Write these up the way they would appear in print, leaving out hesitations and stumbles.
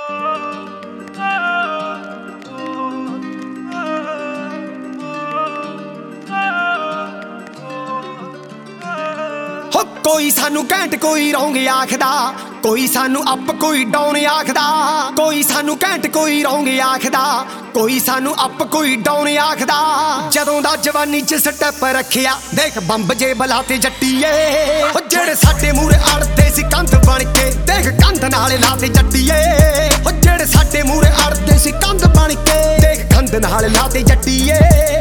कोई सानू घैंट कोई रौंग आखदा, कोई सानू अप कोई डाउन आखदा। कोई सानू घैंट कोई रौंग आखदा, कोई सानू अप कोई डाउन आखदा। जदों दा जवानी च स्टैप रखिया देख बंब जे बलाते जट्टीए। ओ जेड़े साडे मूरे अड़दे सी कंध बन के देख कंध नाल लाते जट्टीए। ओ जेड़े साडे मूरे अड़दे सी कंध बन के देख कंध नाल लाते जट्टीए।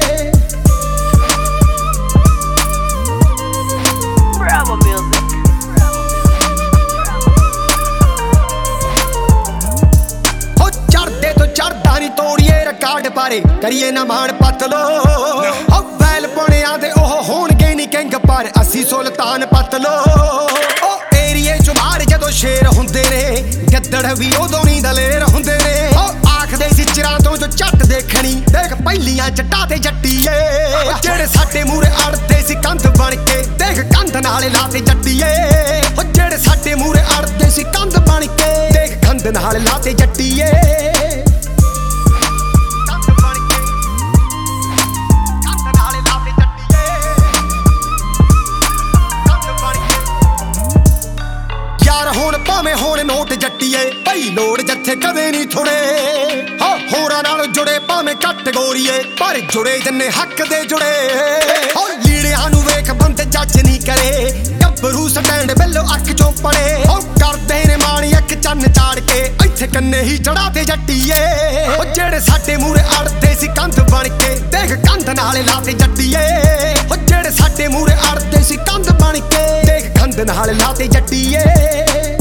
चढ़दे तो चढ़दा नहीं तोड़िए रिकॉर्ड पारे करिए ना मान पत लो। वैल बनिया दे ओह होणगे नहीं किंग पर असी सुल्तान पत लो। एरिए च बाहर जदों शेर हुंदे ने गद्दड़ भी उदों नहीं दलेर हुंदे ने। आखदे सी चिरां तो जो झट देखनी देख पहिलियां जट्टां ते जट्टीए। जेड़े साडे मूरे अड़दे सी कंध बन के देख कंध नाल लाते जट्टीए। जेड़े साडे मूरे अड़दे सी कंध बन के देख कंध नाल लाते जट्टीए। भावें होण नोट जट्टीए भाई लोड़ जत्थे कदे नहीं थोड़े। होरां नाल जुड़े भावें घट गोरीए पर जुड़े जन्ने हक दे जुड़े। लीड़ियां नूं वेख बंद जज नहीं करे गब्बरू स्टैंड बेलो अख चों पड़े। करदे ने माणी अख चन्न चाड़ के इत्थे कन्ने ही चढ़ाते जट्टीए। जेड़े साडे मूरे अड़दे सी कंध बन के देख कंध नाल लाते जट्टीए। जेड़े साडे मूरे अड़दे सी कंध बन के देख कंध नाल लाते जट्टीए।